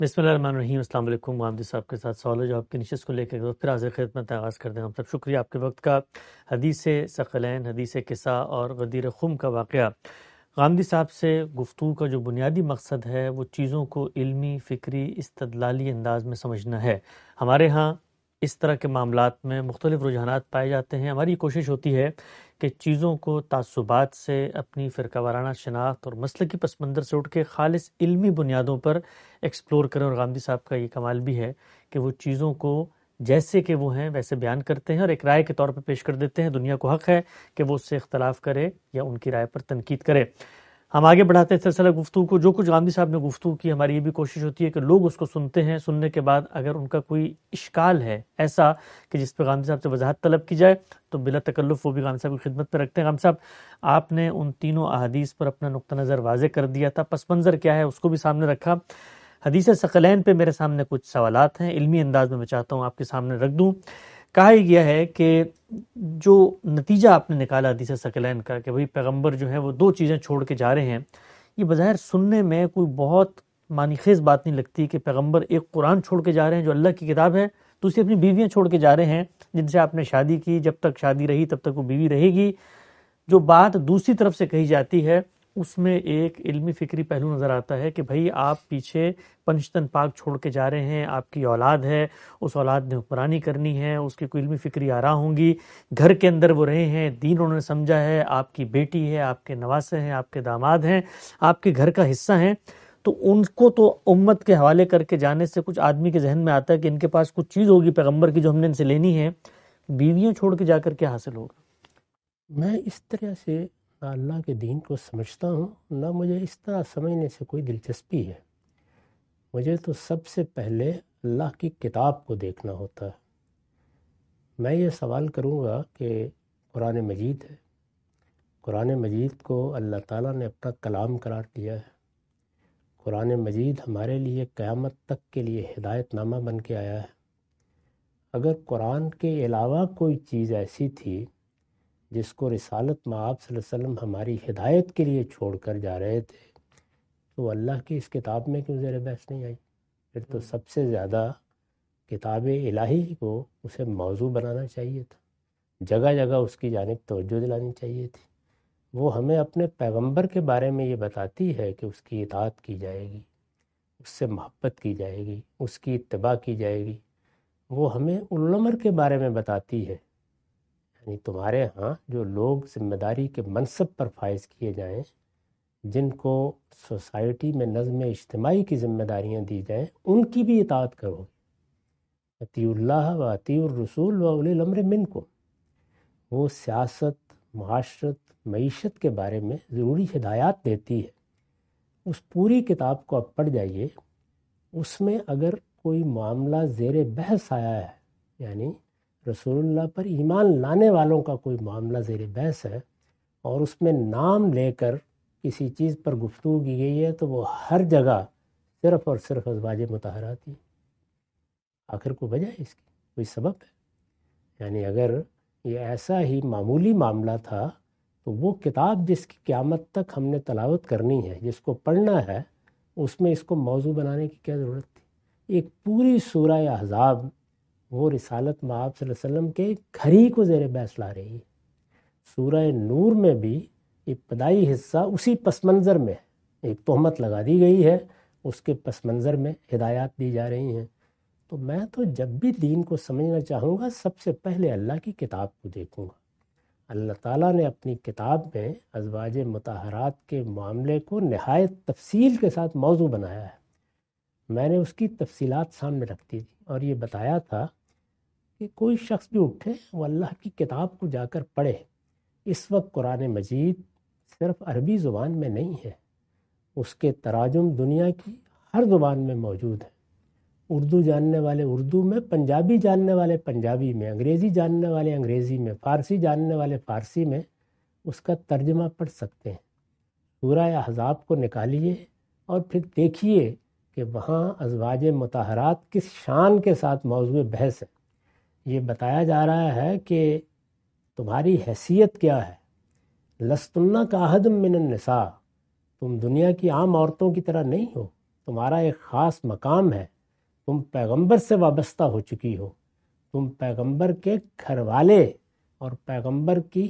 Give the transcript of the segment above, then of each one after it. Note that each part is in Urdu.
بسم اللہ الرحمن الرحیم۔ السلام علیکم۔ محمد صاحب کے ساتھ سوال ہے جو آپ کی نشست کو لے کے پھر حاضر خدمت آغاز کر دیں۔ ہم سب شکریہ آپ کے وقت کا۔ حدیث ثقلین، حدیث کسا اور غدیر خم کا واقعہ، غامدی صاحب سے گفتگو کا جو بنیادی مقصد ہے وہ چیزوں کو علمی، فکری، استدلالی انداز میں سمجھنا ہے۔ ہمارے ہاں اس طرح کے معاملات میں مختلف رجحانات پائے جاتے ہیں۔ ہماری کوشش ہوتی ہے کہ چیزوں کو تعصبات سے، اپنی فرقہ وارانہ شناخت اور مسلکی پس منظر سے اٹھ کے خالص علمی بنیادوں پر ایکسپلور کریں، اور غامدی صاحب کا یہ کمال بھی ہے کہ وہ چیزوں کو جیسے کہ وہ ہیں ویسے بیان کرتے ہیں اور ایک رائے کے طور پہ پیش کر دیتے ہیں۔ دنیا کو حق ہے کہ وہ اس سے اختلاف کرے یا ان کی رائے پر تنقید کرے۔ ہم آگے بڑھاتے ہیں سلسلہ گفتگو کو۔ جو کچھ غامدی صاحب نے گفتگو کی، ہماری یہ بھی کوشش ہوتی ہے کہ لوگ اس کو سنتے ہیں، سننے کے بعد اگر ان کا کوئی اشکال ہے ایسا کہ جس پہ غامدی صاحب سے وضاحت طلب کی جائے تو بلا تکلف وہ بھی غامدی صاحب کی خدمت میں رکھتے ہیں۔ غامدی صاحب، آپ نے ان تینوں احادیث پر اپنا نقطہ نظر واضح کر دیا تھا، پس منظر کیا ہے اس کو بھی سامنے رکھا۔ حدیث ثقلین پہ میرے سامنے کچھ سوالات ہیں، علمی انداز میں چاہتا ہوں آپ کے سامنے رکھ دوں۔ کہا یہ گیا ہے کہ جو نتیجہ آپ نے نکالا حدیث ثقلین کا کہ بھئی پیغمبر جو ہے وہ دو چیزیں چھوڑ کے جا رہے ہیں، یہ بظاہر سننے میں کوئی بہت معنی خیز بات نہیں لگتی کہ پیغمبر ایک قرآن چھوڑ کے جا رہے ہیں جو اللہ کی کتاب ہے، دوسری اپنی بیویاں چھوڑ کے جا رہے ہیں جن سے آپ نے شادی کی، جب تک شادی رہی تب تک وہ بیوی رہے گی۔ جو بات دوسری طرف سے کہی جاتی ہے اس میں ایک علمی فکری پہلو نظر آتا ہے کہ بھئی آپ پیچھے پنجتن پاک چھوڑ کے جا رہے ہیں، آپ کی اولاد ہے، اس اولاد نے حکمرانی کرنی ہے، اس کی کوئی علمی فکری آراء ہوں گی، گھر کے اندر وہ رہے ہیں، دین انہوں نے سمجھا ہے، آپ کی بیٹی ہے، آپ کے نواسے ہیں، آپ کے داماد ہیں، آپ کے گھر کا حصہ ہیں، تو ان کو تو امت کے حوالے کر کے جانے سے کچھ آدمی کے ذہن میں آتا ہے کہ ان کے پاس کچھ چیز ہوگی پیغمبر کی جو ہم نے ان سے لینی ہے، بیویاں چھوڑ کے جا کر کیا حاصل ہوگا؟ میں اس طرح سے نہ اللہ کے دین کو سمجھتا ہوں، نہ مجھے اس طرح سمجھنے سے کوئی دلچسپی ہے۔ مجھے تو سب سے پہلے اللہ کی کتاب کو دیکھنا ہوتا ہے۔ میں یہ سوال کروں گا کہ قرآن مجید ہے، قرآن مجید کو اللہ تعالیٰ نے اپنا کلام قرار دیا ہے۔ قرآن مجید ہمارے لیے قیامت تک کے لیے ہدایت نامہ بن کے آیا ہے۔ اگر قرآن کے علاوہ کوئی چیز ایسی تھی جس کو رسالت مآب صلی اللہ علیہ وسلم ہماری ہدایت کے لیے چھوڑ کر جا رہے تھے تو اللہ کی اس کتاب میں کیوں زیر بحث نہیں آئی؟ پھر تو سب سے زیادہ کتاب الہی کو اسے موضوع بنانا چاہیے تھا، جگہ جگہ اس کی جانب توجہ دلانی چاہیے تھی۔ وہ ہمیں اپنے پیغمبر کے بارے میں یہ بتاتی ہے کہ اس کی اطاعت کی جائے گی، اس سے محبت کی جائے گی، اس کی اتباع کی جائے گی۔ وہ ہمیں العمر کے بارے میں بتاتی ہے، یعنی تمہارے ہاں جو لوگ ذمہ داری کے منصب پر فائز کیے جائیں، جن کو سوسائٹی میں نظم اجتماعی کی ذمہ داریاں دی جائیں، ان کی بھی اطاعت کرو۔ اطیعوا اللہ و اطیعوا الرسول و اولی الامر منکم۔ وہ سیاست، معاشرت، معیشت کے بارے میں ضروری ہدایات دیتی ہے۔ اس پوری کتاب کو اب پڑھ جائیے، اس میں اگر کوئی معاملہ زیر بحث آیا ہے، یعنی رسول اللہ پر ایمان لانے والوں کا کوئی معاملہ زیر بحث ہے اور اس میں نام لے کر کسی چیز پر گفتگو کی گئی ہے، تو وہ ہر جگہ صرف اور صرف ازواج مطہرات ہی۔ آخر کو وجہ ہے اس کی، کوئی سبب ہے؟ یعنی اگر یہ ایسا ہی معمولی معاملہ تھا تو وہ کتاب جس کی قیامت تک ہم نے تلاوت کرنی ہے، جس کو پڑھنا ہے، اس میں اس کو موضوع بنانے کی کیا ضرورت تھی؟ ایک پوری سورہ احزاب وہ رسالت مآب صلی اللہ علیہ وسلم کے گھر ہی کو زیر بحث لا رہی ہے۔ سورہ نور میں بھی ابتدائی حصہ اسی پس منظر میں ہے، ایک تہمت لگا دی گئی ہے، اس کے پس منظر میں ہدایات دی جا رہی ہیں۔ تو میں تو جب بھی دین کو سمجھنا چاہوں گا سب سے پہلے اللہ کی کتاب کو دیکھوں گا۔ اللہ تعالیٰ نے اپنی کتاب میں ازواج مطہرات کے معاملے کو نہایت تفصیل کے ساتھ موضوع بنایا ہے۔ میں نے اس کی تفصیلات سامنے رکھ دی تھی اور یہ بتایا تھا کہ کوئی شخص بھی اٹھے وہ اللہ کی کتاب کو جا کر پڑھے۔ اس وقت قرآن مجید صرف عربی زبان میں نہیں ہے، اس کے تراجم دنیا کی ہر زبان میں موجود ہیں۔ اردو جاننے والے اردو میں، پنجابی جاننے والے پنجابی میں، انگریزی جاننے والے انگریزی میں، فارسی جاننے والے فارسی میں اس کا ترجمہ پڑھ سکتے ہیں۔ سورہ احزاب کو نکالیے اور پھر دیکھیے کہ وہاں ازواج مطہرات کس شان کے ساتھ موضوع بحث ہے۔ یہ بتایا جا رہا ہے کہ تمہاری حیثیت کیا ہے، لستن کاحد من النساء، تم دنیا کی عام عورتوں کی طرح نہیں ہو، تمہارا ایک خاص مقام ہے، تم پیغمبر سے وابستہ ہو چکی ہو، تم پیغمبر کے گھر والے اور پیغمبر کی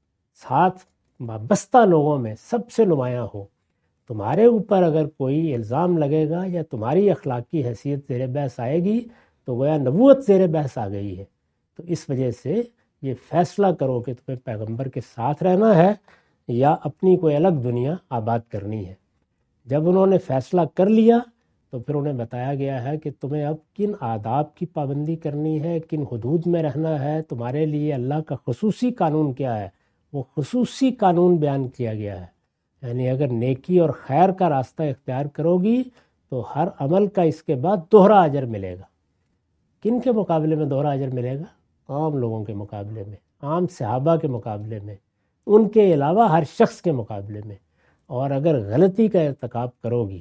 ساتھ وابستہ لوگوں میں سب سے نمایاں ہو۔ تمہارے اوپر اگر کوئی الزام لگے گا یا تمہاری اخلاقی حیثیت زیر بحث آئے گی تو گویا نبوت زیر بحث آ گئی ہے۔ تو اس وجہ سے یہ فیصلہ کرو کہ تمہیں پیغمبر کے ساتھ رہنا ہے یا اپنی کوئی الگ دنیا آباد کرنی ہے۔ جب انہوں نے فیصلہ کر لیا تو پھر انہیں بتایا گیا ہے کہ تمہیں اب کن آداب کی پابندی کرنی ہے، کن حدود میں رہنا ہے، تمہارے لیے اللہ کا خصوصی قانون کیا ہے، وہ خصوصی قانون بیان کیا گیا ہے۔ یعنی اگر نیکی اور خیر کا راستہ اختیار کرو گی تو ہر عمل کا اس کے بعد دوہرا اجر ملے گا۔ کن کے مقابلے میں دوہرا اجر ملے گا؟ عام لوگوں کے مقابلے میں، عام صحابہ کے مقابلے میں، ان کے علاوہ ہر شخص کے مقابلے میں۔ اور اگر غلطی کا ارتکاب کرو گی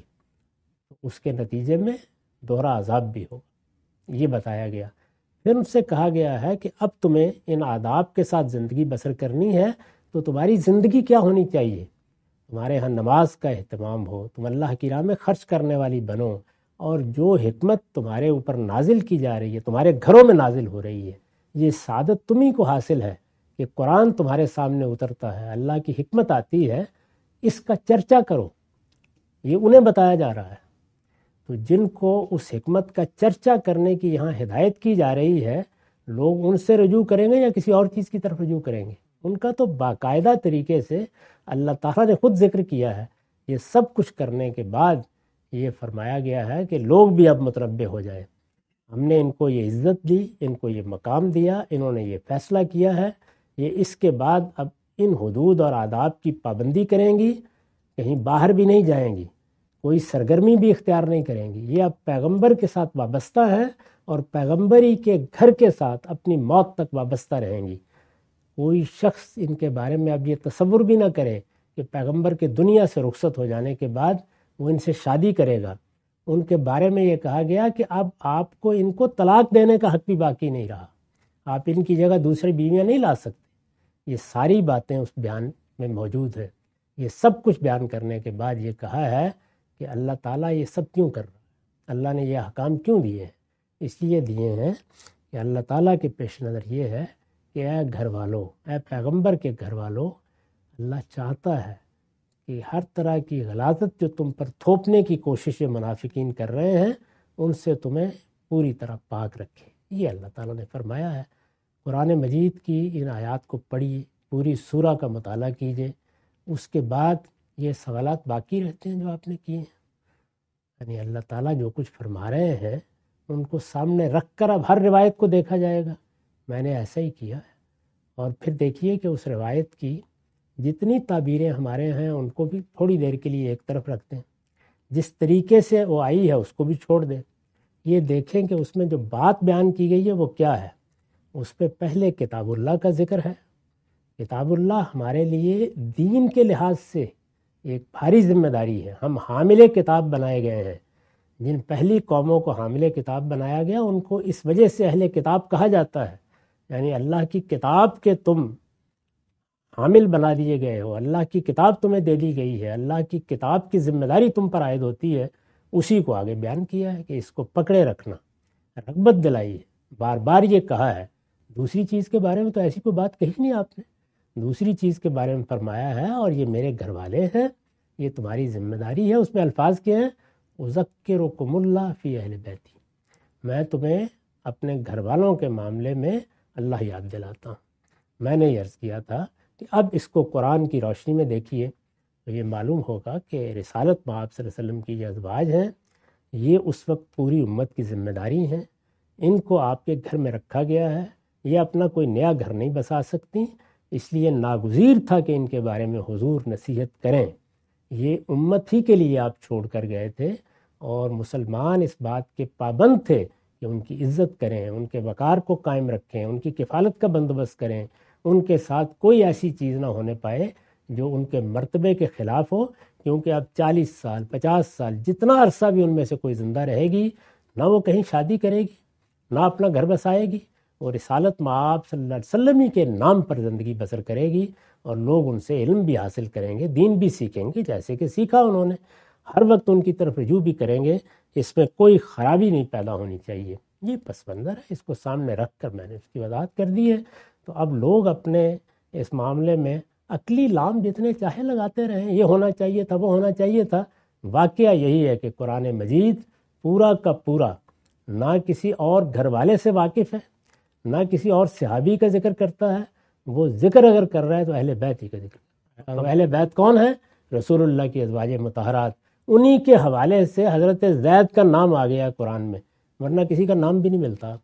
تو اس کے نتیجے میں دوہرا عذاب بھی ہوگا، یہ بتایا گیا۔ پھر ان سے کہا گیا ہے کہ اب تمہیں ان آداب کے ساتھ زندگی بسر کرنی ہے تو تمہاری زندگی کیا ہونی چاہیے؟ تمہارے ہاں نماز کا اہتمام ہو، تم اللہ کی راہ میں خرچ کرنے والی بنو، اور جو حکمت تمہارے اوپر نازل کی جا رہی ہے، تمہارے گھروں میں نازل ہو رہی ہے، یہ سعادت تمہیں کو حاصل ہے کہ قرآن تمہارے سامنے اترتا ہے، اللہ کی حکمت آتی ہے، اس کا چرچا کرو۔ یہ انہیں بتایا جا رہا ہے۔ تو جن کو اس حکمت کا چرچا کرنے کی یہاں ہدایت کی جا رہی ہے، لوگ ان سے رجوع کریں گے یا کسی اور چیز کی طرف رجوع کریں گے؟ ان کا تو باقاعدہ طریقے سے اللہ تعالیٰ نے خود ذکر کیا ہے۔ یہ سب کچھ کرنے کے بعد یہ فرمایا گیا ہے کہ لوگ بھی اب متنبع ہو جائیں۔ ہم نے ان کو یہ عزت دی، ان کو یہ مقام دیا، انہوں نے یہ فیصلہ کیا ہے، یہ اس کے بعد اب ان حدود اور آداب کی پابندی کریں گی، کہیں باہر بھی نہیں جائیں گی، کوئی سرگرمی بھی اختیار نہیں کریں گی۔ یہ اب پیغمبر کے ساتھ وابستہ ہے اور پیغمبری کے گھر کے ساتھ اپنی موت تک وابستہ رہیں گی۔ کوئی شخص ان کے بارے میں اب یہ تصور بھی نہ کرے کہ پیغمبر کے دنیا سے رخصت ہو جانے کے بعد وہ ان سے شادی کرے گا۔ ان کے بارے میں یہ کہا گیا کہ اب آپ کو ان کو طلاق دینے کا حق بھی باقی نہیں رہا، آپ ان کی جگہ دوسری بیویاں نہیں لا سکتے۔ یہ ساری باتیں اس بیان میں موجود ہے۔ یہ سب کچھ بیان کرنے کے بعد یہ کہا ہے کہ اللہ تعالیٰ یہ سب کیوں کر رہا ہے، اللہ نے یہ احکام کیوں دیے ہیں؟ اس لیے دیے ہیں کہ اللہ تعالیٰ کے پیش نظر یہ ہے کہ اے گھر والو، اے پیغمبر کے گھر والو، اللہ چاہتا ہے کہ ہر طرح کی غلاظت جو تم پر تھوپنے کی کوشش منافقین کر رہے ہیں ان سے تمہیں پوری طرح پاک رکھے۔ یہ اللہ تعالیٰ نے فرمایا ہے۔ قرآن مجید کی ان آیات کو پڑھیے، پوری سورہ کا مطالعہ کیجیے، اس کے بعد یہ سوالات باقی رہتے ہیں جو آپ نے کیے ہیں۔ یعنی اللہ تعالیٰ جو کچھ فرما رہے ہیں ان کو سامنے رکھ کر اب ہر روایت کو دیکھا جائے گا۔ میں نے ایسا ہی کیا ہے، اور پھر دیکھیے کہ اس روایت کی جتنی تعبیریں ہمارے ہیں ان کو بھی تھوڑی دیر کے لیے ایک طرف رکھ دیں، جس طریقے سے وہ آئی ہے اس کو بھی چھوڑ دیں۔ یہ دیکھیں کہ اس میں جو بات بیان کی گئی ہے وہ کیا ہے۔ اس پہ پہلے کتاب اللہ کا ذکر ہے۔ کتاب اللہ ہمارے لیے دین کے لحاظ سے ایک بھاری ذمہ داری ہے۔ ہم حامل کتاب بنائے گئے ہیں۔ جن پہلی قوموں کو حامل کتاب بنایا گیا ان کو اس وجہ سے اہل کتاب کہا جاتا ہے، یعنی اللہ کی کتاب کے تم حامل بنا دیے گئے ہو، اللہ کی کتاب تمہیں دے دی گئی ہے، اللہ کی کتاب کی ذمہ داری تم پر عائد ہوتی ہے۔ اسی کو آگے بیان کیا ہے کہ اس کو پکڑے رکھنا، رغبت دلائی ہے، بار بار یہ کہا ہے۔ دوسری چیز کے بارے میں تو ایسی کوئی بات کہی نہیں آپ نے۔ دوسری چیز کے بارے میں فرمایا ہے اور یہ میرے گھر والے ہیں، یہ تمہاری ذمہ داری ہے۔ اس میں الفاظ کیا ہیں؟ اذکرکم اللہ فی اہل بیتی، میں تمہیں اپنے گھر والوں کے معاملے میں اللہ یاد دلاتا ہوں۔ میں نے عرض کیا تھا کہ اب اس کو قرآن کی روشنی میں دیکھیے تو یہ معلوم ہوگا کہ رسالت مآب صلی اللہ علیہ وسلم کی یہ ازواج ہیں، یہ اس وقت پوری امت کی ذمہ داری ہیں۔ ان کو آپ کے گھر میں رکھا گیا ہے، یہ اپنا کوئی نیا گھر نہیں بسا سکتی، اس لیے ناگزیر تھا کہ ان کے بارے میں حضور نصیحت کریں۔ یہ امت ہی کے لیے آپ چھوڑ کر گئے تھے، اور مسلمان اس بات کے پابند تھے کہ ان کی عزت کریں، ان کے وقار کو قائم رکھیں، ان کی کفالت کا بندوبست کریں، ان کے ساتھ کوئی ایسی چیز نہ ہونے پائے جو ان کے مرتبے کے خلاف ہو، کیونکہ اب 40 سال 50 سال جتنا عرصہ بھی ان میں سے کوئی زندہ رہے گی، نہ وہ کہیں شادی کرے گی، نہ اپنا گھر بسائے گی، اور رسالت مآب صلی اللہ علیہ وسلم ہی کے نام پر زندگی بسر کرے گی، اور لوگ ان سے علم بھی حاصل کریں گے، دین بھی سیکھیں گے جیسے کہ سیکھا انہوں نے۔ ہر وقت ان کی طرف رجوع بھی کریں گے، اس میں کوئی خرابی نہیں پیدا ہونی چاہیے۔ یہ پس منظر ہے، اس کو سامنے رکھ کر میں نے اس کی وضاحت کر دی ہے۔ تو اب لوگ اپنے اس معاملے میں عقلی لام جتنے چاہے لگاتے رہیں، یہ ہونا چاہیے تھا، وہ ہونا چاہیے تھا۔ واقعہ یہی ہے کہ قرآن مجید پورا کا پورا نہ کسی اور گھر والے سے واقف ہے، نہ کسی اور صحابی کا ذکر کرتا ہے۔ وہ ذکر اگر کر رہا ہے تو اہل بیت ہی کا ذکر کرتا ہے۔ اہل بیت کون ہے؟ رسول اللہ کی ازواج مطہرات، انہی کے حوالے سے حضرت زید کا نام آ گیا قرآن میں، ورنہ کسی کا نام بھی نہیں ملتا۔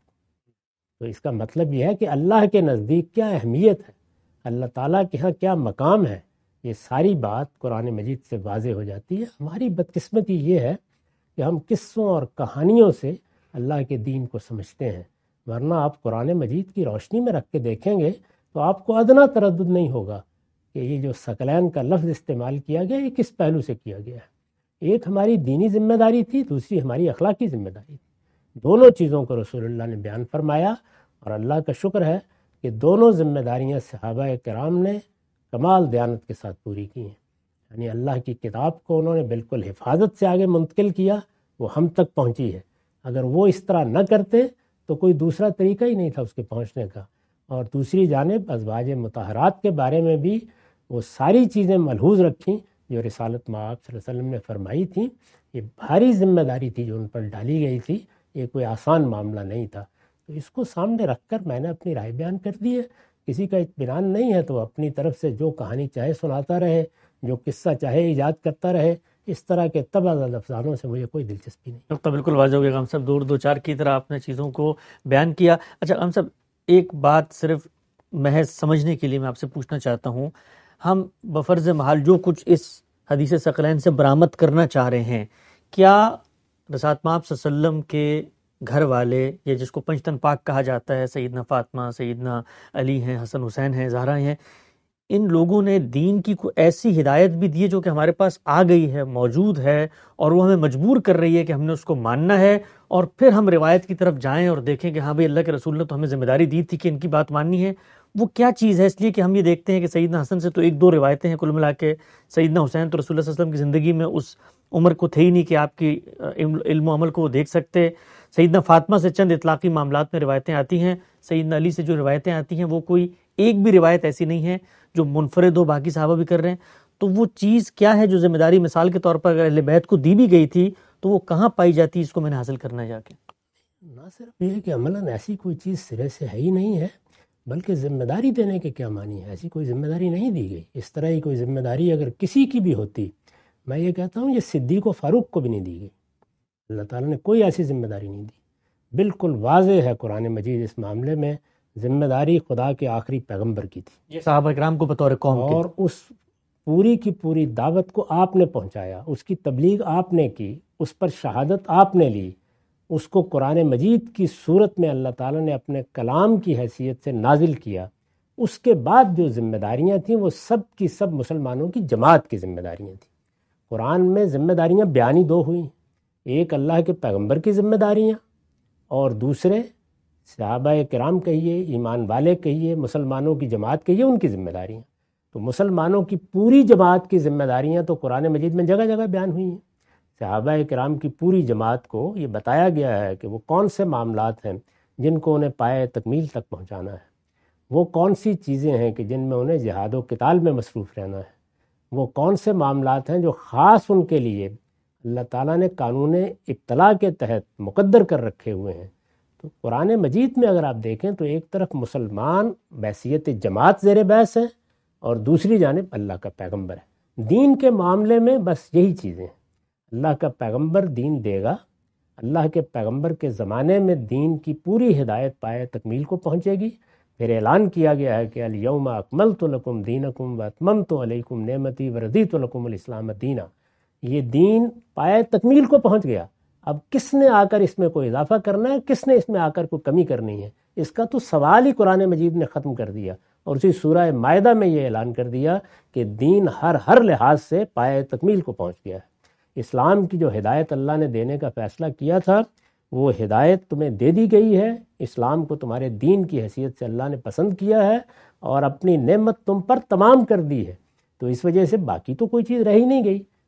تو اس کا مطلب یہ ہے کہ اللہ کے نزدیک کیا اہمیت ہے، اللہ تعالیٰ کے ہاں کیا مقام ہے، یہ ساری بات قرآن مجید سے واضح ہو جاتی ہے۔ ہماری بدقسمتی یہ ہے کہ ہم قصوں اور کہانیوں سے اللہ کے دین کو سمجھتے ہیں، ورنہ آپ قرآن مجید کی روشنی میں رکھ کے دیکھیں گے تو آپ کو ادنا تردد نہیں ہوگا کہ یہ جو ثقلین کا لفظ استعمال کیا گیا یہ کس پہلو سے کیا گیا ہے۔ ایک ہماری دینی ذمہ داری تھی، دوسری ہماری اخلاقی ذمہ داری تھی۔ دونوں چیزوں کو رسول اللہ نے بیان فرمایا، اور اللہ کا شکر ہے کہ دونوں ذمہ داریاں صحابہ کرام نے کمال دیانت کے ساتھ پوری کی ہیں۔ یعنی اللہ کی کتاب کو انہوں نے بالکل حفاظت سے آگے منتقل کیا، وہ ہم تک پہنچی ہے۔ اگر وہ اس طرح نہ کرتے تو کوئی دوسرا طریقہ ہی نہیں تھا اس کے پہنچنے کا۔ اور دوسری جانب ازواج مطہرات کے بارے میں بھی وہ ساری چیزیں ملحوظ رکھیں جو رسالت مآب صلی اللہ علیہ وسلم نے فرمائی تھیں۔ یہ بھاری ذمہ داری تھی جو ان پر ڈالی گئی تھی، یہ کوئی آسان معاملہ نہیں تھا۔ تو اس کو سامنے رکھ کر میں نے اپنی رائے بیان کر دی ہے۔ کسی کا اطمینان نہیں ہے تو اپنی طرف سے جو کہانی چاہے سناتا رہے، جو قصہ چاہے ایجاد کرتا رہے، اس طرح کے تبادلہ افسانوں سے مجھے کوئی دلچسپی نہیں۔ نقطہ بالکل واضح ہو گیا غام صاحب، دو چار کی طرح آپ نے چیزوں کو بیان کیا۔ اچھا غام صاحب، ایک بات صرف محض سمجھنے کے لیے میں آپ سے پوچھنا چاہتا ہوں، ہم بفرض محال جو کچھ اس حدیث ثقلین سے برآمد کرنا چاہ رہے ہیں، کیا رسالت مآب صلی اللہ علیہ وسلم کے گھر والے، یا جس کو پنجتن پاک کہا جاتا ہے، سیدنا فاطمہ، سیدنا علی ہیں، حسن حسین ہیں، زہرا ہیں، ان لوگوں نے دین کی کوئی ایسی ہدایت بھی دی ہے جو کہ ہمارے پاس آ گئی ہے، موجود ہے، اور وہ ہمیں مجبور کر رہی ہے کہ ہم نے اس کو ماننا ہے، اور پھر ہم روایت کی طرف جائیں اور دیکھیں کہ ہاں بھئی اللہ کے رسول نے تو ہمیں ذمہ داری دی تھی کہ ان کی بات ماننی ہے؟ وہ کیا چیز ہے؟ اس لیے کہ ہم یہ دیکھتے ہیں کہ سیدنا حسن سے تو ایک دو روایتیں ہیں کل ملا کے، سیدنا حسین تو رسول اللہ صلی اللہ علیہ وسلم کی زندگی میں اس عمر کو تھے ہی نہیں کہ آپ کی علم و عمل کو وہ دیکھ سکتے۔ سیدنا فاطمہ سے چند اطلاقی معاملات میں روایتیں آتی ہیں، سیدنا علی سے جو روایتیں آتی ہیں وہ کوئی ایک بھی روایت ایسی نہیں ہے جو منفرد ہو، باقی صحابہ بھی کر رہے ہیں۔ تو وہ چیز کیا ہے جو ذمہ داری مثال کے طور پر اگر اہل بیت کو دی بھی گئی تھی تو وہ کہاں پائی جاتی ہے؟ اس کو میں نے حاصل کرنا ہے جا کے۔ نہ صرف یہ کہ عملاً ایسی کوئی چیز سرے سے ہے ہی نہیں ہے، بلکہ ذمہ داری دینے کے کیا معنی ہے؟ ایسی کوئی ذمہ داری نہیں دی گئی۔ اس طرح ہی کوئی ذمہ داری اگر کسی کی بھی ہوتی، میں یہ کہتا ہوں یہ صدیق و فاروق کو بھی نہیں دی گئی۔ اللہ تعالیٰ نے کوئی ایسی ذمہ داری نہیں دی۔ بالکل واضح ہے قرآن مجید اس معاملے میں، ذمہ داری خدا کے آخری پیغمبر کی تھی، یہ صحابہ کرام کو بطور قوم کے، اور اس پوری کی پوری دعوت کو آپ نے پہنچایا، اس کی تبلیغ آپ نے کی، اس پر شہادت آپ نے لی، اس کو قرآن مجید کی صورت میں اللہ تعالیٰ نے اپنے کلام کی حیثیت سے نازل کیا۔ اس کے بعد جو ذمہ داریاں تھیں وہ سب کی سب مسلمانوں کی جماعت کی ذمہ داریاں تھیں۔ قرآن میں ذمہ داریاں بیانی دو ہوئیں، ایک اللہ کے پیغمبر کی ذمہ داریاں، اور دوسرے صحابہ کرام کہیے، ایمان والے کہیے، مسلمانوں کی جماعت کہیے، ان کی ذمہ داریاں۔ تو مسلمانوں کی پوری جماعت کی ذمہ داریاں تو قرآن مجید میں جگہ جگہ بیان ہوئی ہیں۔ صحابہ کرام کی پوری جماعت کو یہ بتایا گیا ہے کہ وہ کون سے معاملات ہیں جن کو انہیں پائے تکمیل تک پہنچانا ہے، وہ کون سی چیزیں ہیں کہ جن میں انہیں جہاد و قتال میں مصروف رہنا ہے، وہ کون سے معاملات ہیں جو خاص ان کے لیے اللہ تعالیٰ نے قانون ابتلاء کے تحت مقدر کر رکھے ہوئے ہیں۔ تو قرآن مجید میں اگر آپ دیکھیں تو ایک طرف مسلمان بحیثیت جماعت زیر بحث ہیں، اور دوسری جانب اللہ کا پیغمبر ہے۔ دین کے معاملے میں بس یہی چیزیں ہیں، اللہ کا پیغمبر دین دے گا، اللہ کے پیغمبر کے زمانے میں دین کی پوری ہدایت پائے تکمیل کو پہنچے گی۔ پھر اعلان کیا گیا ہے کہ الیوم اکملت لکم دینکم واتممت علیکم نعمتی ورضیت لکم الاسلام دینا۔ یہ دین پائے تکمیل کو پہنچ گیا، اب کس نے آ کر اس میں کوئی اضافہ کرنا ہے، کس نے اس میں آ کر کوئی کمی کرنی ہے؟ اس کا تو سوال ہی قرآن مجید نے ختم کر دیا، اور اسی سورہ مائدہ میں یہ اعلان کر دیا کہ دین ہر لحاظ سے پائے تکمیل کو پہنچ گیا ہے۔ اسلام کی جو ہدایت اللہ نے دینے کا فیصلہ کیا تھا وہ ہدایت تمہیں دے دی گئی ہے، اسلام کو تمہارے دین کی حیثیت سے اللہ نے پسند کیا ہے اور اپنی نعمت تم پر تمام کر دی ہے۔ تو اس وجہ سے باقی تو کوئی چیز رہ ہی نہیں گئی۔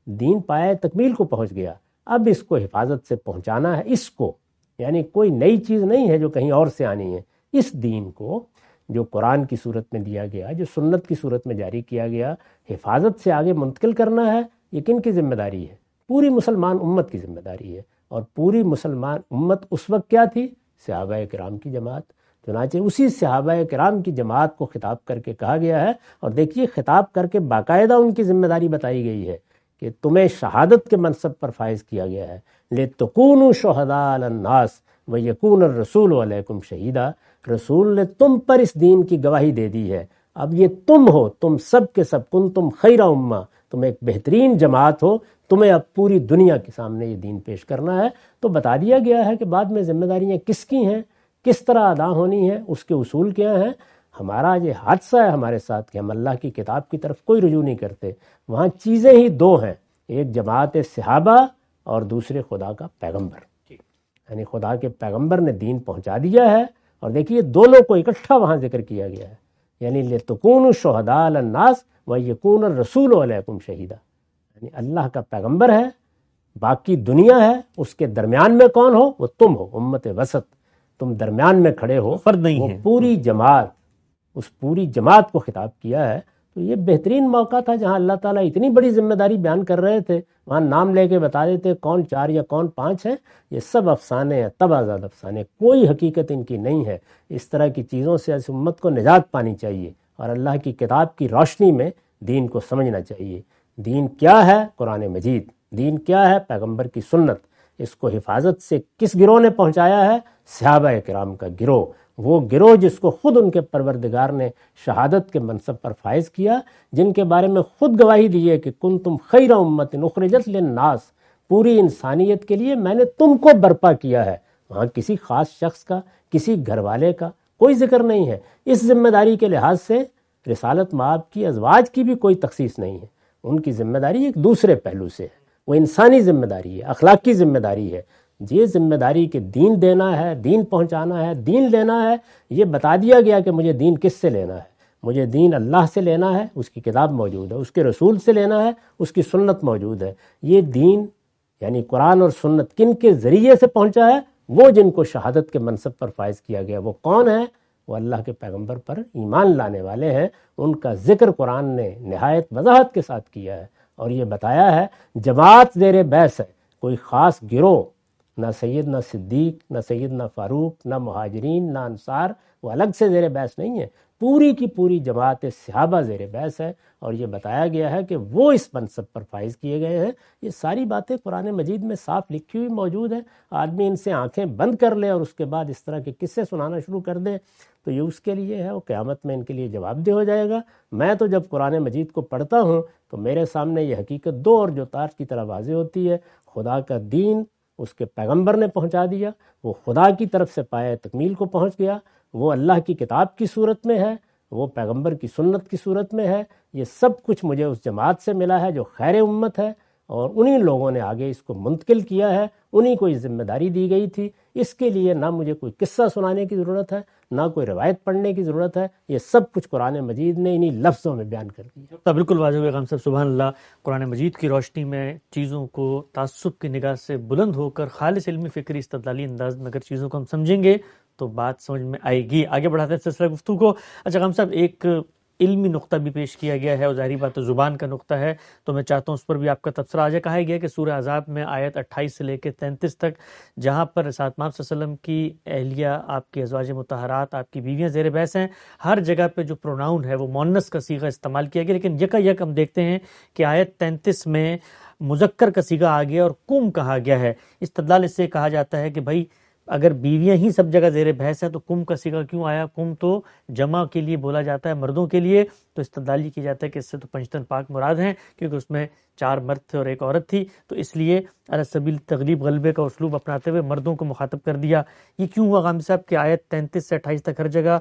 دین پائے تکمیل کو پہنچ گیا، اب اس کو حفاظت سے پہنچانا ہے، اس کو یعنی کوئی نئی چیز نہیں ہے جو کہیں اور سے آنی ہے، اس دین کو جو قرآن کی صورت میں دیا گیا، جو سنت کی صورت میں جاری کیا گیا، حفاظت سے آگے منتقل کرنا ہے۔ یہ کن کی ذمہ داری ہے؟ پوری مسلمان امت کی ذمہ داری ہے۔ اور پوری مسلمان امت اس وقت کیا تھی؟ صحابہ کرام کی جماعت۔ چنانچہ اسی صحابہ کرام کی جماعت کو خطاب کر کے کہا گیا ہے، اور دیکھیے خطاب کر کے باقاعدہ ان کی ذمہ داری بتائی گئی ہے کہ تمہیں شہادت کے منصب پر فائز کیا گیا ہے، لِتَكُونُوا شُهَدَاءَ عَلَى النَّاسِ وَيَكُونَ الرَّسُولُ عَلَيْكُمْ شَهِيدًا۔ رسول نے تم پر اس دین کی گواہی دے دی ہے، اب یہ تم ہو، تم سب کے سب، کنتم خیر امہ، تم ایک بہترین جماعت ہو، تمہیں اب پوری دنیا کے سامنے یہ دین پیش کرنا ہے۔ تو بتا دیا گیا ہے کہ بعد میں ذمہ داریاں کس کی ہیں، کس طرح ادا ہونی ہیں، اس کے اصول کیا ہیں۔ ہمارا یہ حادثہ ہے ہمارے ساتھ کہ ہم اللہ کی کتاب کی طرف کوئی رجوع نہیں کرتے، وہاں چیزیں ہی دو ہیں، ایک جماعت صحابہ اور دوسرے خدا کا پیغمبر، یعنی خدا کے پیغمبر نے دین پہنچا دیا ہے، اور دیکھیے دونوں کو اکٹھا وہاں ذکر کیا گیا ہے، یعنی لِتَكُونُوا شُهَدَاءَ عَلَى النَّاسِ وَيَكُونَ الرَّسُولُ عَلَيْكُمْ شَهِيدًا، یعنی اللہ کا پیغمبر ہے، باقی دنیا ہے، اس کے درمیان میں کون ہو؟ وہ تم ہو، امت وسط، تم درمیان میں کھڑے ہو، فرد نہیں وہ ہے۔ پوری جماعت، اس پوری جماعت کو خطاب کیا ہے۔ تو یہ بہترین موقع تھا جہاں اللہ تعالیٰ اتنی بڑی ذمہ داری بیان کر رہے تھے، وہاں نام لے کے بتا دیتے کون 4 یا کون 5 ہیں۔ یہ سب افسانے ہیں، تب آزاد افسانے، کوئی حقیقت ان کی نہیں ہے۔ اس طرح کی چیزوں سے اس امت کو نجات پانی چاہیے، اور اللہ کی کتاب کی روشنی میں دین کو سمجھنا چاہیے۔ دین کیا ہے؟ قرآن مجید۔ دین کیا ہے؟ پیغمبر کی سنت۔ اس کو حفاظت سے کس گروہ نے پہنچایا ہے؟ صحابہ کرام کا گروہ، وہ گروہ جس کو خود ان کے پروردگار نے شہادت کے منصب پر فائز کیا، جن کے بارے میں خود گواہی دی ہے کہ کنتم خیر امت اخرجت للناس، پوری انسانیت کے لیے میں نے تم کو برپا کیا ہے۔ وہاں کسی خاص شخص کا، کسی گھر والے کا کوئی ذکر نہیں ہے۔ اس ذمہ داری کے لحاظ سے رسالت مآب کی ازواج کی بھی کوئی تخصیص نہیں ہے، ان کی ذمہ داری ایک دوسرے پہلو سے ہے، وہ انسانی ذمہ داری ہے، اخلاقی ذمہ داری ہے۔ یہ ذمہ داری کہ دین دینا ہے، دین پہنچانا ہے، دین لینا ہے، یہ بتا دیا گیا کہ مجھے دین کس سے لینا ہے۔ مجھے دین اللہ سے لینا ہے، اس کی کتاب موجود ہے، اس کے رسول سے لینا ہے، اس کی سنت موجود ہے۔ یہ دین یعنی قرآن اور سنت کن کے ذریعے سے پہنچا ہے؟ وہ جن کو شہادت کے منصب پر فائز کیا گیا، وہ کون ہے؟ وہ اللہ کے پیغمبر پر ایمان لانے والے ہیں۔ ان کا ذکر قرآن نے نہایت وضاحت کے ساتھ کیا ہے، اور یہ بتایا ہے جماعت زیر بیس ہے، کوئی خاص گروہ، نہ سیدنا صدیق، نہ سیدنا فاروق، نہ مہاجرین، نہ انصار، وہ الگ سے زیر بیس نہیں ہے، پوری کی پوری جماعت صحابہ زیر بیس ہے، اور یہ بتایا گیا ہے کہ وہ اس منصب پر فائز کیے گئے ہیں۔ یہ ساری باتیں قرآن مجید میں صاف لکھی ہوئی موجود ہیں، آدمی ان سے آنکھیں بند کر لے اور اس کے بعد اس طرح کے قصے سنانا شروع کر دے تو یہ اس کے لیے ہے، وہ قیامت میں ان کے لیے جواب دہ ہو جائے گا۔ میں تو جب قرآن مجید کو پڑھتا ہوں تو میرے سامنے یہ حقیقت دو اور جو تاج کی طرح واضح ہوتی ہے، خدا کا دین اس کے پیغمبر نے پہنچا دیا، وہ خدا کی طرف سے پائے تکمیل کو پہنچ گیا، وہ اللہ کی کتاب کی صورت میں ہے، وہ پیغمبر کی سنت کی صورت میں ہے۔ یہ سب کچھ مجھے اس جماعت سے ملا ہے جو خیر امت ہے، اور انہی لوگوں نے آگے اس کو منتقل کیا ہے، انہی کو یہ ذمہ داری دی گئی تھی۔ اس کے لیے نہ مجھے کوئی قصہ سنانے کی ضرورت ہے، نہ کوئی روایت پڑھنے کی ضرورت ہے، یہ سب کچھ قرآن مجید نے انہی لفظوں میں بیان کر دیا۔ تو بالکل واضح ہوئے غام صاحب، سبحان اللہ۔ قرآن مجید کی روشنی میں چیزوں کو تعصب کی نگاہ سے بلند ہو کر خالص علمی فکری استدلالی انداز میں اگر چیزوں کو ہم سمجھیں گے تو بات سمجھ میں آئے گی۔ آگے بڑھاتے ہیں سلسلہ گفتگو کو۔ اچھا غام صاحب، ایک علمی نقطہ بھی پیش کیا گیا ہے، اور ظاہری بات زبان کا نقطہ ہے، تو میں چاہتا ہوں اس پر بھی آپ کا تبصرہ آ جائے۔ کہا گیا کہ سورہ احزاب میں آیت 28 سے لے کے 33 تک، جہاں پر رسالت مآب صلی اللہ علیہ وسلم کی اہلیہ، آپ کی ازواج مطہرات، آپ کی بیویاں زیر بحث ہیں، ہر جگہ پہ جو پروناؤن ہے وہ مؤنث کا صیغہ استعمال کیا گیا، لیکن یکا یک ہم دیکھتے ہیں کہ آیت 33 میں مذکر کا صیغہ آ گیا اور کم کہا گیا ہے۔ استدلال اس سے کہا جاتا ہے کہ بھائی اگر بیویاں ہی سب جگہ زیر بحث ہے تو کم کا صیغہ کیوں آیا؟ کم تو جمع کے لیے بولا جاتا ہے، مردوں کے لیے، تو استدلال یہ کی جاتا ہے کہ اس سے تو پنجتن پاک مراد ہیں، کیونکہ اس میں 4 مرد تھے اور 1 عورت تھی، تو اس لیے علی سبیل تغلیب غلبے کا اسلوب اپناتے ہوئے مردوں کو مخاطب کر دیا۔ یہ کیوں ہوا غامدی صاحب کہ آیت 33 سے 28 تک ہر جگہ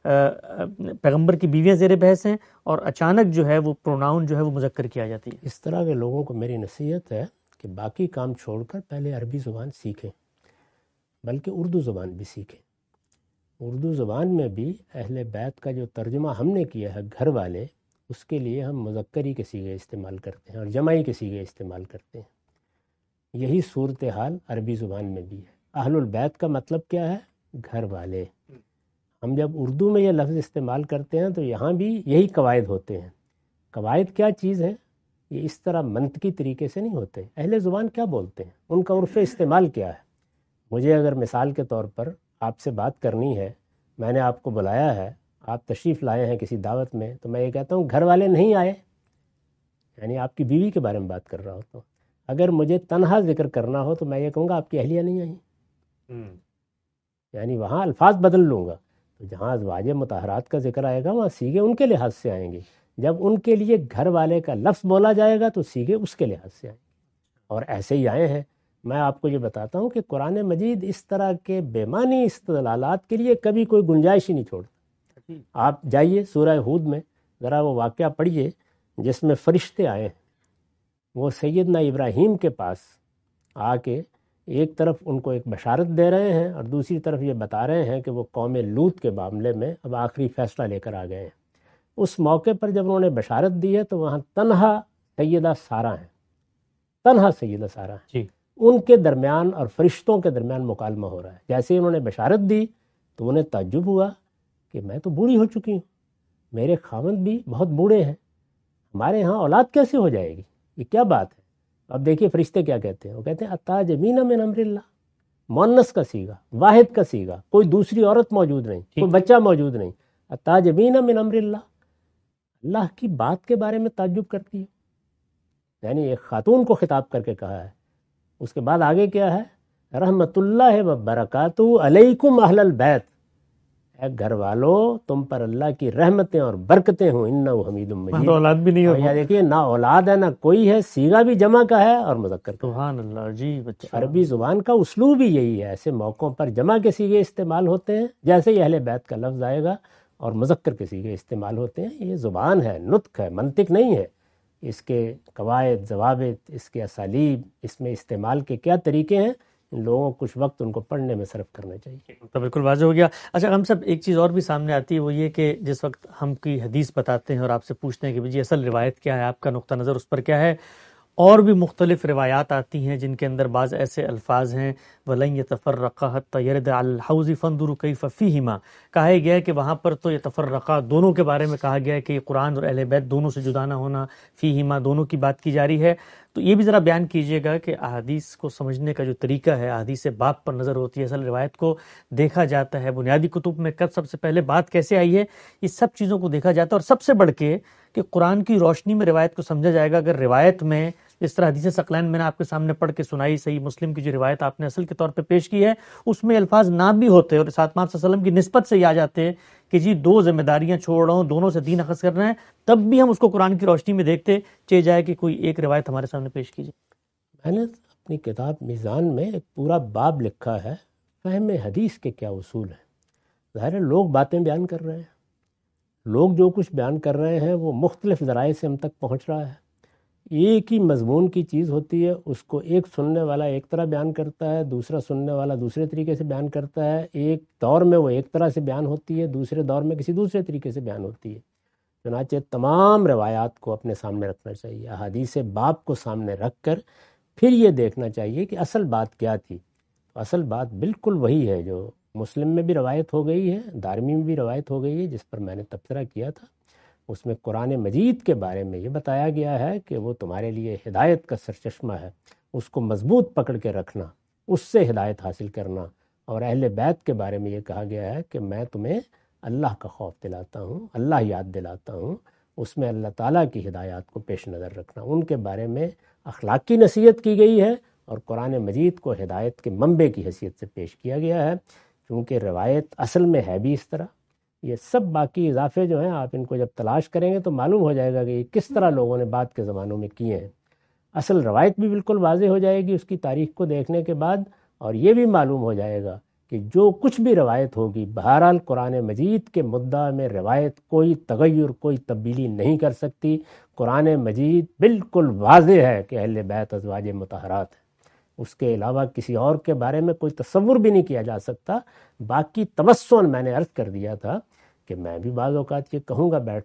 پیغمبر کی بیویاں زیر بحث ہیں، اور اچانک جو ہے وہ پروناؤن جو ہے وہ مذکر کیا جاتی ہے؟ اس طرح کے لوگوں کو میری نصیحت ہے کہ باقی کام چھوڑ کر پہلے عربی زبان سیکھیں، بلکہ اردو زبان بھی سیکھیں۔ اردو زبان میں بھی اہل بیت کا جو ترجمہ ہم نے کیا ہے گھر والے، اس کے لیے ہم مذکری کے صیغے استعمال کرتے ہیں اور جمعی کے صیغے استعمال کرتے ہیں۔ یہی صورتحال عربی زبان میں بھی ہے۔ اہل البیت کا مطلب کیا ہے؟ گھر والے۔ ہم جب اردو میں یہ لفظ استعمال کرتے ہیں تو یہاں بھی یہی قواعد ہوتے ہیں۔ قواعد کیا چیز ہے؟ یہ اس طرح منطقی طریقے سے نہیں ہوتے۔ اہل زبان کیا بولتے ہیں، ان کا عرف استعمال کیا ہے۔ مجھے اگر مثال کے طور پر آپ سے بات کرنی ہے، میں نے آپ کو بلایا ہے، آپ تشریف لائے ہیں کسی دعوت میں، تو میں یہ کہتا ہوں گھر والے نہیں آئے، یعنی آپ کی بیوی کے بارے میں بات کر رہا ہوتا ہوں۔ اگر مجھے تنہا ذکر کرنا ہو تو میں یہ کہوں گا آپ کی اہلیہ نہیں آئیں، یعنی وہاں الفاظ بدل لوں گا۔ تو جہاں ازواج مطہرات کا ذکر آئے گا وہاں سیغے ان کے لحاظ سے آئیں گے، جب ان کے لیے گھر والے کا لفظ بولا جائے گا تو سیغے اس کے لحاظ سے آئیں گے، اور ایسے ہی آئے ہیں۔ میں آپ کو یہ بتاتا ہوں کہ قرآن مجید اس طرح کے بے معنی استدلالات کے لیے کبھی کوئی گنجائش ہی نہیں چھوڑتا۔ آپ جائیے سورہ ہود میں ذرا وہ واقعہ پڑھیے جس میں فرشتے آئے ہیں، وہ سیدنا ابراہیم کے پاس آ کے ایک طرف ان کو ایک بشارت دے رہے ہیں اور دوسری طرف یہ بتا رہے ہیں کہ وہ قوم لوط کے معاملے میں اب آخری فیصلہ لے کر آ گئے ہیں۔ اس موقع پر جب انہوں نے بشارت دی ہے تو وہاں تنہا سیدہ سارہ ہیں، تنہا سیدہ سارہ ہیں، ان کے درمیان اور فرشتوں کے درمیان مکالمہ ہو رہا ہے۔ جیسے ہی انہوں نے بشارت دی تو انہیں تعجب ہوا کہ میں تو بوڑھی ہو چکی ہوں، میرے خاوند بھی بہت بوڑھے ہیں، ہمارے ہاں اولاد کیسے ہو جائے گی، یہ کیا بات ہے؟ اب دیکھیے فرشتے کیا کہتے ہیں، وہ کہتے ہیں اتعجبین من امر اللہ، مؤنث کا صیغہ، واحد کا صیغہ، کوئی دوسری عورت موجود نہیں، کوئی بچہ موجود نہیں، اتعجبین من امر اللہ، اللہ کی بات کے بارے میں تعجب کرتی ہے، یعنی ایک خاتون کو خطاب کر کے کہا ہے۔ اس کے بعد آگے کیا ہے؟ رحمت اللہ وبرکاتہ علیکم اہل البیت، اے گھر والو تم پر اللہ کی رحمتیں اور برکتیں ہوں، انہ حمید مجید۔ اولاد بھی نہیں اور یہ دیکھیے نہ اولاد ہے نہ کوئی ہے، صیغہ بھی جمع کا ہے اور مذکر کا۔ سبحان اللہ، جی بچہ عربی زبان کا اسلوب ہی یہی ہے، ایسے موقعوں پر جمع کے صیغے استعمال ہوتے ہیں، جیسے ہی اہل بیت کا لفظ آئے گا اور مذکر کے صیغے استعمال ہوتے ہیں۔ یہ زبان ہے، نطق ہے، منطق نہیں ہے۔ اس کے قواعد، ضوابط، اس کے اسالیب، اس میں استعمال کے کیا طریقے ہیں، ان لوگوں کو کچھ وقت ان کو پڑھنے میں صرف کرنا چاہیے۔ تو بالکل واضح ہو گیا۔ اچھا ہم سب ایک چیز اور بھی سامنے آتی ہے، وہ یہ کہ جس وقت ہم کوئی حدیث بتاتے ہیں اور آپ سے پوچھتے ہیں کہ جی اصل روایت کیا ہے، آپ کا نقطہ نظر اس پر کیا ہے، اور بھی مختلف روایات آتی ہیں جن کے اندر بعض ایسے الفاظ ہیں وَلَن يَتَفَرَّقَا حَتَّى يَرِدَ عَلَى الْحَوْضِ فَانظُرُوا كَيْفَ فِيهِمَا، کہا گیا ہے کہ وہاں پر تو یتفرقا دونوں کے بارے میں کہا گیا ہے کہ قرآن اور اہل بیت دونوں سے جدا نہ ہونا، فیہما دونوں کی بات کی جا رہی ہے۔ تو یہ بھی ذرا بیان کیجئے گا کہ احادیث کو سمجھنے کا جو طریقہ ہے، احادیث باب پر نظر ہوتی ہے، اصل روایت کو دیکھا جاتا ہے، بنیادی کتب میں کب سب سے پہلے بات کیسے آئی ہے، یہ سب چیزوں کو دیکھا جاتا ہے، اور سب سے بڑھ کے کہ قرآن کی روشنی میں روایت کو سمجھا جائے گا۔ اگر روایت میں جس طرح حدیث ثقلین میں نے آپ کے سامنے پڑھ کے سنائی، صحیح مسلم کی جو روایت آپ نے اصل کے طور پہ پیش کی ہے، اس میں الفاظ نہ بھی ہوتے اور ساتھ آپ صلی اللہ علیہ وسلم کی نسبت سے یہ آ جاتے کہ جی دو ذمہ داریاں چھوڑ رہا ہوں، دونوں سے دین اخذ کرنا ہے، تب بھی ہم اس کو قرآن کی روشنی میں دیکھتے چاہے جائے کہ کوئی ایک روایت ہمارے سامنے پیش کیجیے۔ میں نے اپنی کتاب میزان میں ایک پورا باب لکھا ہے فہم حدیث کے کیا اصول ہیں۔ ظاہر ہے لوگ باتیں بیان کر رہے ہیں، لوگ جو کچھ بیان کر رہے ہیں وہ مختلف ذرائع سے ہم تک پہنچ رہا ہے۔ ایک ہی مضمون کی چیز ہوتی ہے، اس کو ایک سننے والا ایک طرح بیان کرتا ہے، دوسرا سننے والا دوسرے طریقے سے بیان کرتا ہے، ایک دور میں وہ ایک طرح سے بیان ہوتی ہے، دوسرے دور میں کسی دوسرے طریقے سے بیان ہوتی ہے۔ چنانچہ تمام روایات کو اپنے سامنے رکھنا چاہیے، احادیث باب کو سامنے رکھ کر پھر یہ دیکھنا چاہیے کہ اصل بات کیا تھی۔ اصل بات بالکل وہی ہے جو مسلم میں بھی روایت ہو گئی ہے، دارمی میں بھی روایت ہو گئی ہے، جس پر میں نے تبصرہ کیا تھا۔ اس میں قرآن مجید کے بارے میں یہ بتایا گیا ہے کہ وہ تمہارے لیے ہدایت کا سرچشمہ ہے، اس کو مضبوط پکڑ کے رکھنا، اس سے ہدایت حاصل کرنا۔ اور اہل بیت کے بارے میں یہ کہا گیا ہے کہ میں تمہیں اللہ کا خوف دلاتا ہوں، اللہ یاد دلاتا ہوں، اس میں اللہ تعالیٰ کی ہدایات کو پیش نظر رکھنا۔ ان کے بارے میں اخلاقی نصیحت کی گئی ہے اور قرآن مجید کو ہدایت کے منبع کی حیثیت سے پیش کیا گیا ہے، کیونکہ روایت اصل میں ہے بھی اس طرح۔ یہ سب باقی اضافے جو ہیں آپ ان کو جب تلاش کریں گے تو معلوم ہو جائے گا کہ یہ کس طرح لوگوں نے بعد کے زمانوں میں کیے ہیں۔ اصل روایت بھی بالکل واضح ہو جائے گی اس کی تاریخ کو دیکھنے کے بعد، اور یہ بھی معلوم ہو جائے گا کہ جو کچھ بھی روایت ہوگی بہرحال قرآن مجید کے مدعا میں روایت کوئی تغیر، کوئی تبدیلی نہیں کر سکتی۔ قرآن مجید بالکل واضح ہے کہ اہل بیت ازواج مطہرات ہیں، اس کے علاوہ کسی اور کے بارے میں کوئی تصور بھی نہیں کیا جا سکتا۔ باقی تمسن میں نے عرض کر دیا تھا کہ میں بھی بعض اوقات یہ کہوں گا بیٹھ کر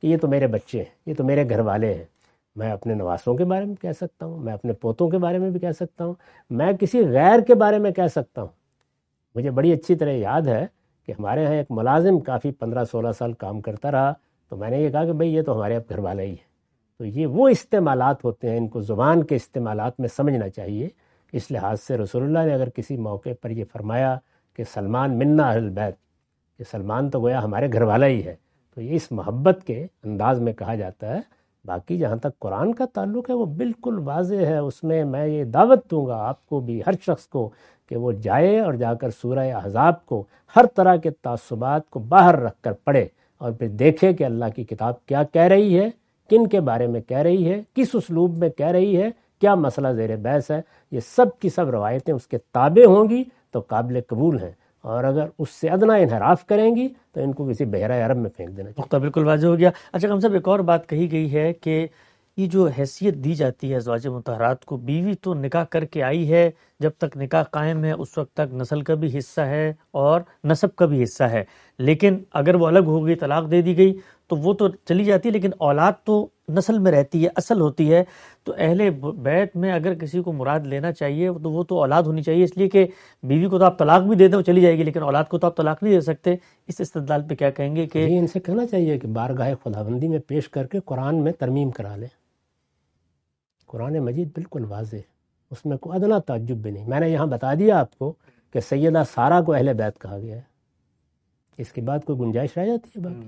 کہ یہ تو میرے بچے ہیں، یہ تو میرے گھر والے ہیں۔ میں اپنے نواسوں کے بارے میں کہہ سکتا ہوں، میں اپنے پوتوں کے بارے میں بھی کہہ سکتا ہوں، میں کسی غیر کے بارے میں کہہ سکتا ہوں۔ مجھے بڑی اچھی طرح یاد ہے کہ ہمارے ہاں ایک ملازم کافی 15-16 سال کام کرتا رہا، تو میں نے یہ کہا کہ بھئی یہ تو ہمارے اب گھر والا ہی ہے۔ تو یہ وہ استعمالات ہوتے ہیں، ان کو زبان کے استعمالات میں سمجھنا چاہیے۔ اس لحاظ سے رسول اللہ نے اگر کسی موقع پر یہ فرمایا کہ سلمان منا اہل بیت، کہ سلمان تو گویا ہمارے گھر والا ہی ہے، تو یہ اس محبت کے انداز میں کہا جاتا ہے۔ باقی جہاں تک قرآن کا تعلق ہے وہ بالکل واضح ہے، اس میں میں یہ دعوت دوں گا آپ کو بھی، ہر شخص کو، کہ وہ جائے اور جا کر سورہ احزاب کو، ہر طرح کے تعصبات کو باہر رکھ کر پڑھے، اور پھر دیکھے کہ اللہ کی کتاب کیا کہہ رہی ہے، کن کے بارے میں کہہ رہی ہے، کس اسلوب میں کہہ رہی ہے، کیا مسئلہ زیر بحث ہے۔ یہ سب کی سب روایتیں اس کے تابع ہوں گی تو قابل قبول ہیں، اور اگر اس سے ادنا انحراف کریں گی تو ان کو کسی بحیرہ عرب میں پھینک دینا چاہیے۔ نقطہ بالکل واضح ہو گیا۔ اچھا قاسم صاحب، ایک اور بات کہی گئی ہے کہ یہ جو حیثیت دی جاتی ہے ازواج مطہرات کو، بیوی تو نکاح کر کے آئی ہے، جب تک نکاح قائم ہے اس وقت تک نسل کا بھی حصہ ہے اور نسب کا بھی حصہ ہے، لیکن اگر وہ الگ ہو گئی، طلاق دے دی گئی، تو وہ تو چلی جاتی ہے، لیکن اولاد تو نسل میں رہتی ہے، اصل ہوتی ہے۔ تو اہل بیت میں اگر کسی کو مراد لینا چاہیے تو وہ تو اولاد ہونی چاہیے، اس لیے کہ بیوی کو تو آپ طلاق بھی دے دیں وہ چلی جائے گی، لیکن اولاد کو تو آپ طلاق نہیں دے سکتے۔ اس استدلال پہ کیا کہیں گے کہ ان سے کہنا چاہیے کہ بارگاہ خداوندی میں پیش کر کے قرآن میں ترمیم کرا لیں۔ قرآن مجید بالکل واضح ہے، اس میں کوئی ادنا تعجب بھی نہیں۔ میں نے یہاں بتا دیا آپ کو کہ سیدہ سارہ کو اہل بیت کہا گیا ہے، اس کے بعد کوئی گنجائش رہ جاتی ہے بات؟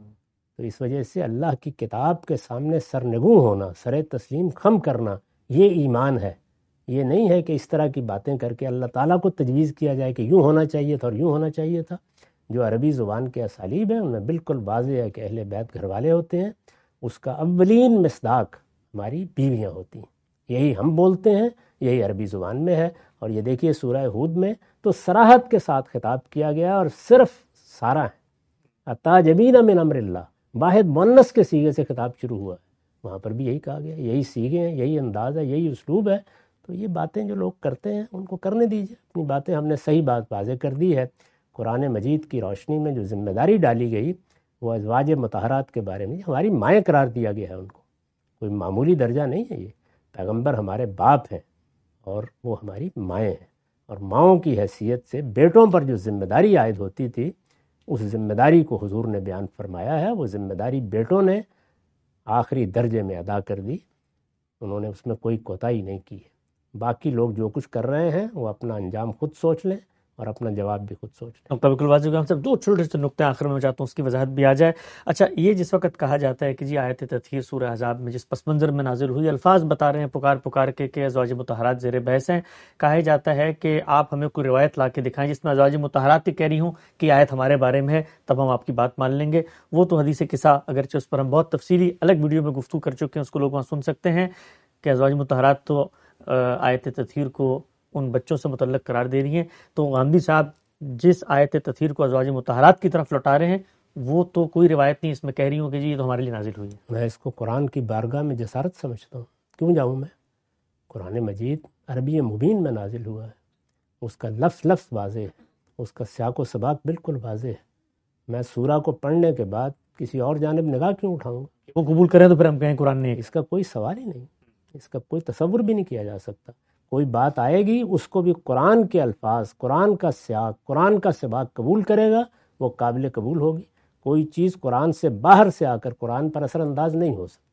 تو اس وجہ سے اللہ کی کتاب کے سامنے سرنگوں ہونا، سر تسلیم خم کرنا، یہ ایمان ہے۔ یہ نہیں ہے کہ اس طرح کی باتیں کر کے اللہ تعالیٰ کو تجویز کیا جائے کہ یوں ہونا چاہیے تھا اور یوں ہونا چاہیے تھا۔ جو عربی زبان کے اسالیب ہیں ان میں بالکل واضح ہے کہ اہل بیت گھر والے ہوتے ہیں، اس کا اولین مصداق ہماری بیویاں ہوتی ہیں، یہی ہم بولتے ہیں، یہی عربی زبان میں ہے۔ اور یہ دیکھیے سورہ ہود میں تو صراحت کے ساتھ خطاب کیا گیا، اور صرف سارہ ہے، اتعجبین من امر اللہ، واحد مؤنث کے صیغے سے خطاب شروع ہوا ہے، وہاں پر بھی یہی کہا گیا، یہی صیغے ہیں، یہی انداز ہے، یہی اسلوب ہے۔ تو یہ باتیں جو لوگ کرتے ہیں ان کو کرنے دیجیے، اپنی باتیں ہم نے صحیح بات واضح کر دی ہے۔ قرآن مجید کی روشنی میں جو ذمہ داری ڈالی گئی وہ ازواج مطہرات کے بارے میں ہماری مائیں قرار دیا گیا ہے، ان کو کوئی معمولی درجہ نہیں ہے۔ یہ پیغمبر ہمارے باپ ہیں اور وہ ہماری مائیں ہیں، اور ماؤں کی حیثیت سے بیٹوں پر جو ذمہ داری عائد ہوتی تھی اس ذمہ داری کو حضور نے بیان فرمایا ہے۔ وہ ذمہ داری بیٹوں نے آخری درجے میں ادا کر دی، انہوں نے اس میں کوئی کوتاہی نہیں کی ہے۔ باقی لوگ جو کچھ کر رہے ہیں وہ اپنا انجام خود سوچ لیں اور اپنا جواب بھی خود سوچ لیں۔ نقطہ بالکل واضح ہو گیا۔ ہم صرف دو چھوٹے سے نقطے آخر میں چاہتا ہوں اس کی وضاحت بھی آ جائے۔ اچھا، یہ جس وقت کہا جاتا ہے کہ جی آیت تطہیر سورہ احزاب میں جس پس منظر میں نازل ہوئی، الفاظ بتا رہے ہیں پکار پکار کے کہ ازواج مطہرات زیر بحث ہیں، کہا جاتا ہے کہ آپ ہمیں کوئی روایت لا کے دکھائیں جس میں ازواج مطہرات کی کہہ رہی ہوں کہ آیت ہمارے بارے میں ہے، تب ہم آپ کی بات مان لیں گے۔ وہ تو حدیث قصہ، اگرچہ اس پر ہم بہت تفصیلی الگ ویڈیو میں گفتگو کر چکے ہیں، اس کو لوگ وہاں سن سکتے ہیں، کہ ازواج مطہرات تو آیت تطہیر کو ان بچوں سے متعلق قرار دے رہی ہیں۔ تو غامدی صاحب جس آیت تطہیر کو ازواج مطہرات کی طرف لوٹا رہے ہیں وہ تو کوئی روایت نہیں اس میں کہہ رہی ہوں کہ جی یہ تو ہمارے لیے نازل ہوئی ہے۔ میں اس کو قرآن کی بارگاہ میں جسارت سمجھتا ہوں، کیوں جاؤں میں؟ قرآن مجید عربی مبین میں نازل ہوا ہے، اس کا لفظ لفظ واضح ہے، اس کا سیاق و سباق بالکل واضح ہے۔ میں سورہ کو پڑھنے کے بعد کسی اور جانب نگاہ کیوں اٹھاؤں گا؟ وہ قبول کریں تو پھر ہم کہیں قرآن نے اس کا کوئی سوال ہی نہیں، اس کا کوئی تصور بھی نہیں کیا جا سکتا۔ کوئی بات آئے گی اس کو بھی قرآن کے الفاظ، قرآن کا سیاق، قرآن کا سباق قبول کرے گا، وہ قابل قبول ہوگی۔ کوئی چیز قرآن سے باہر سے آ کر قرآن پر اثر انداز نہیں ہو سکتی۔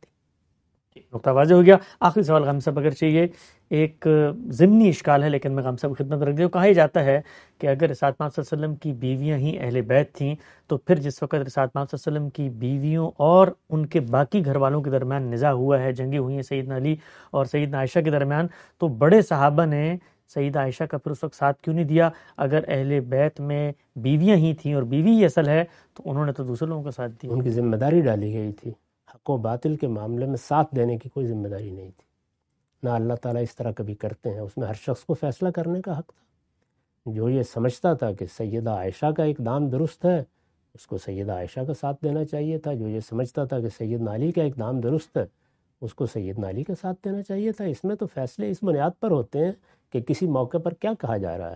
نقطہ واضح ہو گیا۔ آخری سوال غام صاحب، اگر چاہیے ایک ضمنی اشکال ہے لیکن میں غام صاحب کی خدمت میں رکھ دیا، کہا جاتا ہے کہ اگر رسالت پاک صلی اللہ علیہ وسلم کی بیویاں ہی اہل بیت تھیں تو پھر جس وقت رسالت پاک صلی اللہ علیہ وسلم کی بیویوں اور ان کے باقی گھر والوں کے درمیان نزاع ہوا ہے، جنگیں ہوئی ہیں سیدنا علی اور سیدنا عائشہ کے درمیان، تو بڑے صحابہ نے سیدہ عائشہ کا پھر اس وقت ساتھ کیوں نہیں دیا؟ اگر اہل بیت میں بیویاں ہی تھیں اور بیوی ہی اصل ہے تو انہوں نے تو دوسرے لوگوں کا ساتھ دیا۔ ان کی ذمہ داری ڈالی گئی تھی، حق و باطل کے معاملے میں ساتھ دینے کی کوئی ذمہ داری نہیں تھی۔ نہ اللہ تعالیٰ اس طرح کبھی کرتے ہیں، اس میں ہر شخص کو فیصلہ کرنے کا حق تھا۔ جو یہ سمجھتا تھا کہ سیدہ عائشہ کا اقدام درست ہے اس کو سیدہ عائشہ کا ساتھ دینا چاہیے تھا، جو یہ سمجھتا تھا کہ سیدنا علی کا اقدام درست ہے اس کو سیدنا علی کا ساتھ دینا چاہیے تھا۔ اس میں تو فیصلے اس بنیاد پر ہوتے ہیں کہ کسی موقع پر کیا کہا جا رہا ہے۔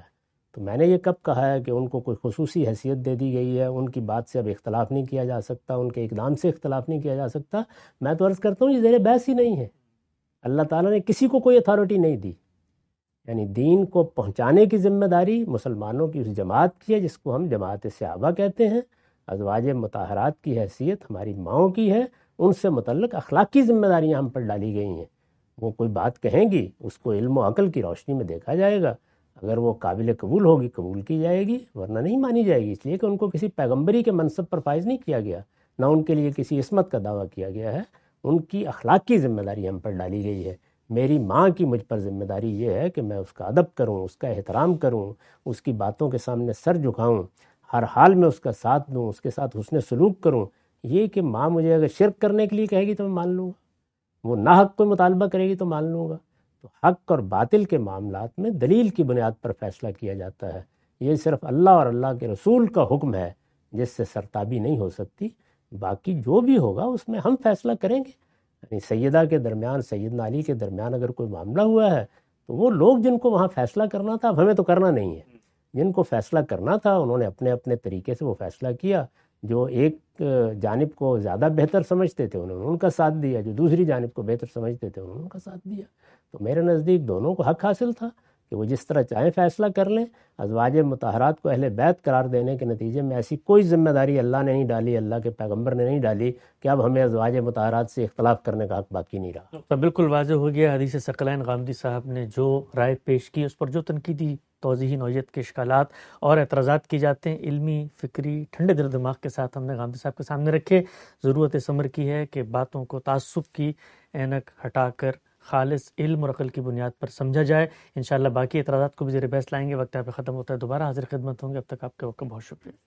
تو میں نے یہ کب کہا ہے کہ ان کو کوئی خصوصی حیثیت دے دی گئی ہے، ان کی بات سے اب اختلاف نہیں کیا جا سکتا، ان کے اقدام سے اختلاف نہیں کیا جا سکتا؟ میں تو عرض کرتا ہوں یہ زیر بحث ہی نہیں ہے۔ اللہ تعالیٰ نے کسی کو کوئی اتھارٹی نہیں دی، یعنی دین کو پہنچانے کی ذمہ داری مسلمانوں کی اس جماعت کی ہے جس کو ہم جماعت صحابہ کہتے ہیں۔ ازواج مطہرات کی حیثیت ہماری ماؤں کی ہے، ان سے متعلق اخلاقی ذمہ داریاں ہم پر ڈالی گئی ہیں۔ وہ کوئی بات کہیں گی اس کو علم و عقل کی روشنی میں دیکھا جائے گا، اگر وہ قابل قبول ہوگی قبول کی جائے گی، ورنہ نہیں مانی جائے گی، اس لیے کہ ان کو کسی پیغمبری کے منصب پر فائز نہیں کیا گیا، نہ ان کے لیے کسی عصمت کا دعویٰ کیا گیا ہے۔ ان کی اخلاق کی ذمہ داری ہم پر ڈالی گئی ہے۔ میری ماں کی مجھ پر ذمہ داری یہ ہے کہ میں اس کا ادب کروں، اس کا احترام کروں، اس کی باتوں کے سامنے سر جھکاؤں، ہر حال میں اس کا ساتھ دوں، اس کے ساتھ حسن سلوک کروں۔ یہ کہ ماں مجھے اگر شرک کرنے کے لیے کہے گی تو میں مان لوں گا، وہ ناحق کوئی مطالبہ کرے گی تو مان لوں گا۔ تو حق اور باطل کے معاملات میں دلیل کی بنیاد پر فیصلہ کیا جاتا ہے۔ یہ صرف اللہ اور اللہ کے رسول کا حکم ہے جس سے سرتابی نہیں ہو سکتی، باقی جو بھی ہوگا اس میں ہم فیصلہ کریں گے۔ یعنی سیدہ کے درمیان، سیدنا علی کے درمیان اگر کوئی معاملہ ہوا ہے تو وہ لوگ جن کو وہاں فیصلہ کرنا تھا، اب ہمیں تو کرنا نہیں ہے، جن کو فیصلہ کرنا تھا انہوں نے اپنے اپنے طریقے سے وہ فیصلہ کیا۔ جو ایک جانب کو زیادہ بہتر سمجھتے تھے انہوں نے ان کا ساتھ دیا، جو دوسری جانب کو بہتر سمجھتے تھے انہوں نے ان کا ساتھ دیا۔ تو میرے نزدیک دونوں کو حق حاصل تھا کہ وہ جس طرح چاہیں فیصلہ کر لیں۔ ازواج مطہرات کو اہل بیت قرار دینے کے نتیجے میں ایسی کوئی ذمہ داری اللہ نے نہیں ڈالی، اللہ کے پیغمبر نے نہیں ڈالی کہ اب ہمیں ازواج مطہرات سے اختلاف کرنے کا حق باقی نہیں رہا۔ تو بالکل واضح ہو گیا حدیث ثقلین غامدی صاحب نے جو رائے پیش کی، اس پر جو تنقیدی توضیحی نوعیت کے اشکالات اور اعتراضات کی جاتے ہیں، علمی، فکری، ٹھنڈے دل دماغ کے ساتھ ہم نے غامدی صاحب کے سامنے رکھے۔ ضرورت اس امر کی ہے کہ باتوں کو تعصب کی اینک ہٹا کر خالص علم اور عقل کی بنیاد پر سمجھا جائے۔ انشاءاللہ باقی اعتراضات کو بھی زیر بحث لائیں گے۔ وقت یہاں پہ ختم ہوتا ہے، دوبارہ حاضر خدمت ہوں گے، اب تک آپ کے وقت کا بہت شکریہ۔